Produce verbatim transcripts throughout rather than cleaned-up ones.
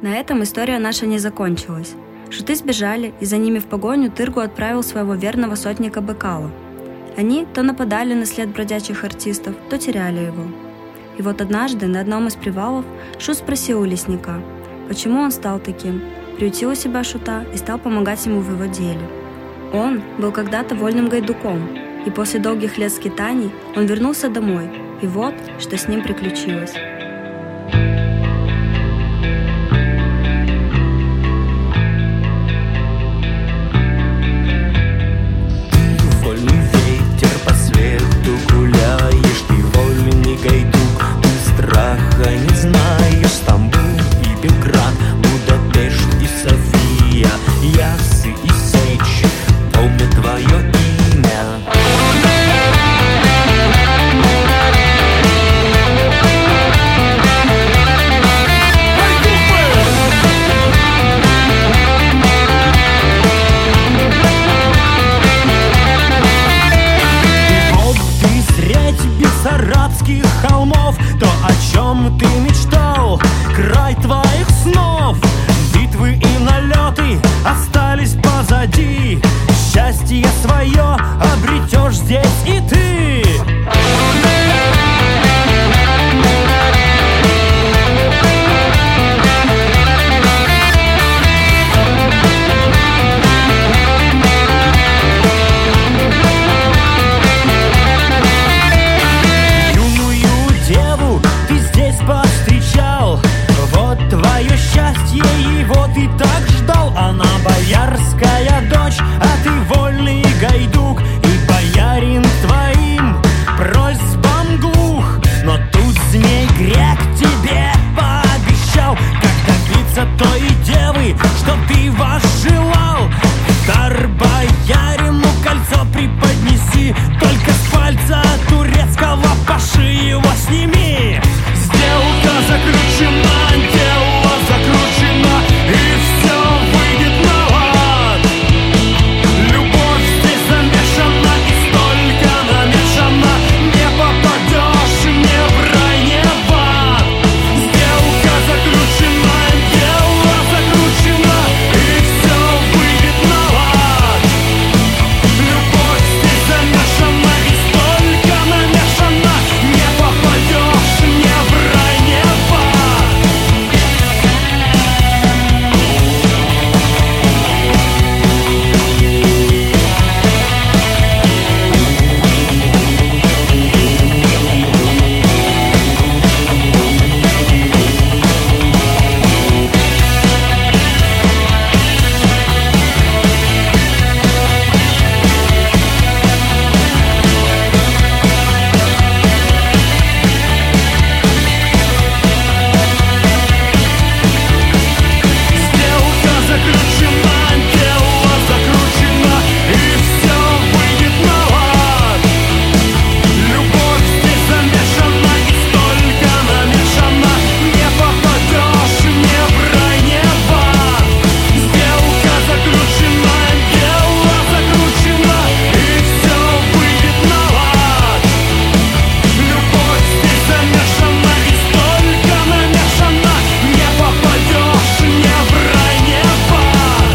На этом история наша не закончилась. Шуты сбежали, и за ними в погоню Тыргу отправил своего верного сотника Быкала. Они то нападали на след бродячих артистов, то теряли его. И вот однажды на одном из привалов Шут спросил у лесника, почему он стал таким, приютил у себя Шута и стал помогать ему в его деле. Он был когда-то вольным гайдуком, и после долгих лет скитаний он вернулся домой, и вот, что с ним приключилось. Не знаешь, Стамбул и Белград, Будапешт и София, Яссы и Сечь помнят твое имя. И вот ты средь бессарабских холмов, то, о чем ты мечтал, край твоих снов. Битвы и налеты остались позади, счастье свое обретешь здесь и ты. Твое счастье его ты так ждал. Она боярская дочь, а ты вольный гайдук, и боярин твоим просьбам глух. Но тут змей грек тебе пообещал, как добиться той девы, что ты возжелал. Дар боярину кольцо преподнеси, только с пальца турецкого паши его сними. Сделка заключена, дело закручено, и все выйдет на лад. Любовь здесь замешана и столько намешана, не попадешь ни в рай, ни в ад. Сделка заключена, дело закручено, и все выйдет на лад. Любовь здесь замешана и столько намешана, не попадешь ни в рай, ни в ад. Сделка заключена, дело закручено, и все выйдет на лад. Любовь здесь замешана и столько намешана, не попадешь ни в рай, ни в ад. Сделка заключена, дело закручено, и все выйдет на лад. Любовь здесь замешана и столько намешана, не попадешь ни в рай, ни в ад.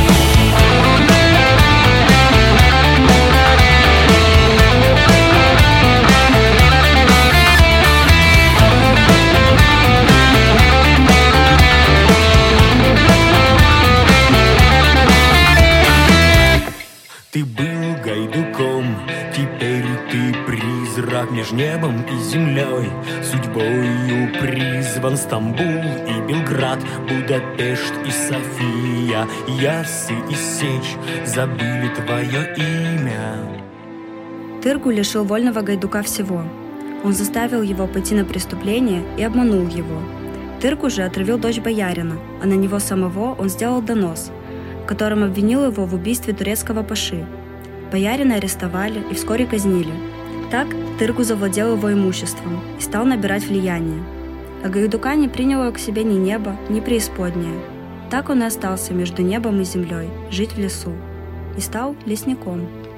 Ты был гайдуком, теперь ты призрак меж небом и землей. Судьбою призван Стамбул и Белград, Будапешт и София, Яссы и Сечь забыли твое имя. Тыргу лишил вольного гайдука всего. Он заставил его пойти на преступление и обманул его. Тыргу же отравил дочь боярина, а на него самого он сделал донос, в котором обвинил его в убийстве турецкого паши. Боярина арестовали и вскоре казнили. Так Тыргу завладел его имуществом и стал набирать влияние. А гайдука не приняло к себе ни небо, ни преисподняя. Так он и остался между небом и землей, жить в лесу, и стал лесником.